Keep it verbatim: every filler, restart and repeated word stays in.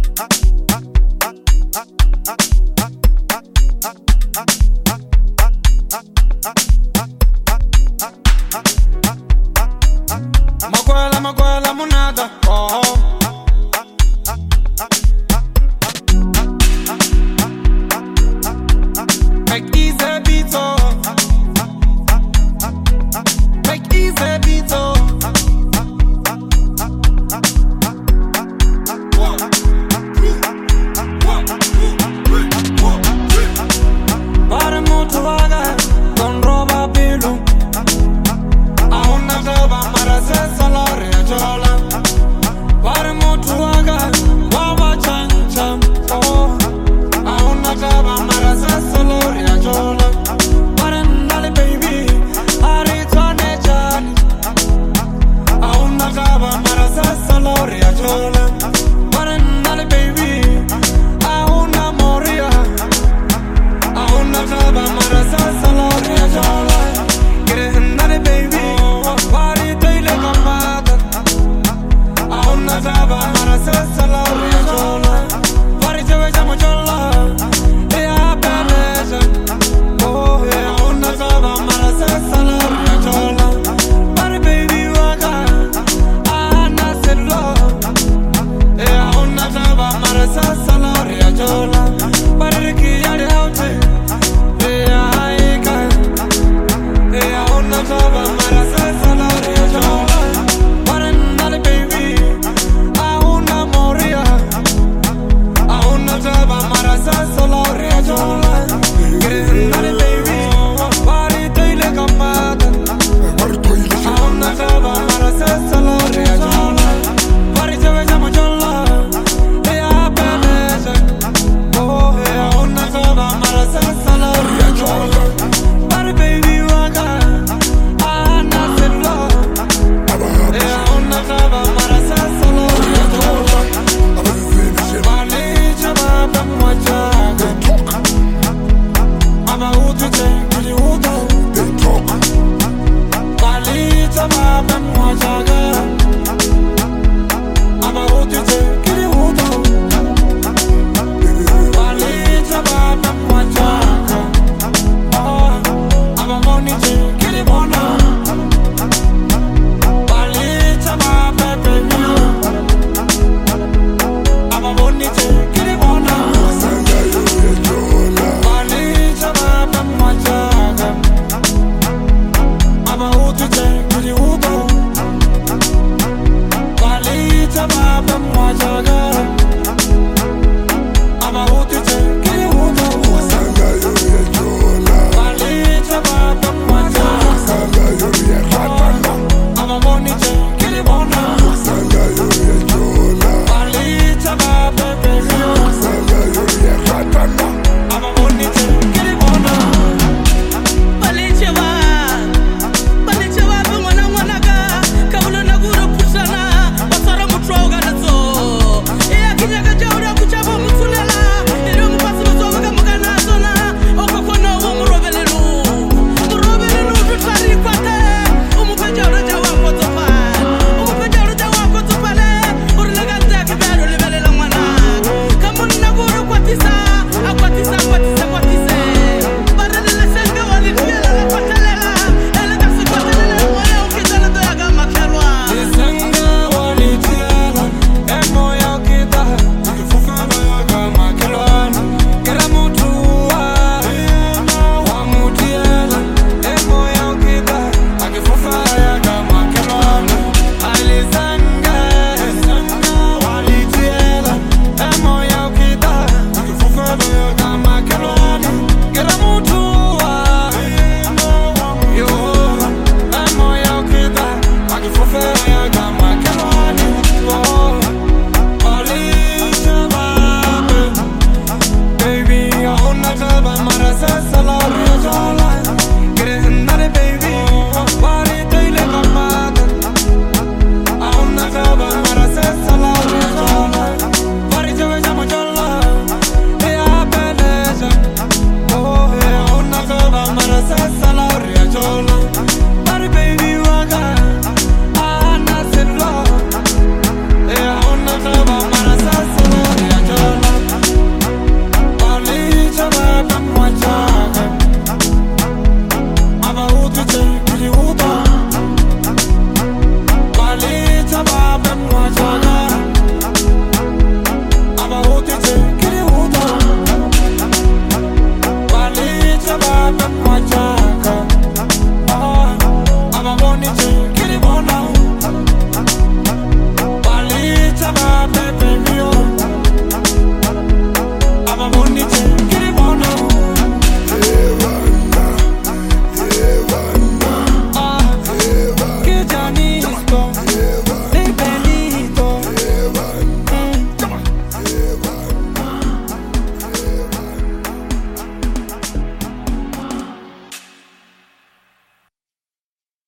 Makwela, makwela, munada, oh. Make easy beats, oh. Make easy beats, oh. One, two, one, two, three, one, three. Pare mutu vaga, con roba pilu. Aún no te va a merecer salary a chola. Pare mutu vaga, guava chan chan, oh. Aún no te va a merecer salary a chola. Pare ndale baby, aritwane chani. Aún no te va a merecer salary a chola. Pare ndale baby, aún no moría. Aún no te va a merecer salary a chola. Quiere ndale baby, party daily combat. Aún no te va a merecer salary a chola. Party te veja mochola, ea peleja. Oh yeah, aún no te va a merecer salary a chola. Party baby waka, ah nacerlo. Ea aún no te va a merecer salary a chola. Party que ya de auto, ea aika. Ea aún no te va a merecer salary a chola. Party ndale baby, aún no moría. Aún no te va a merecer motho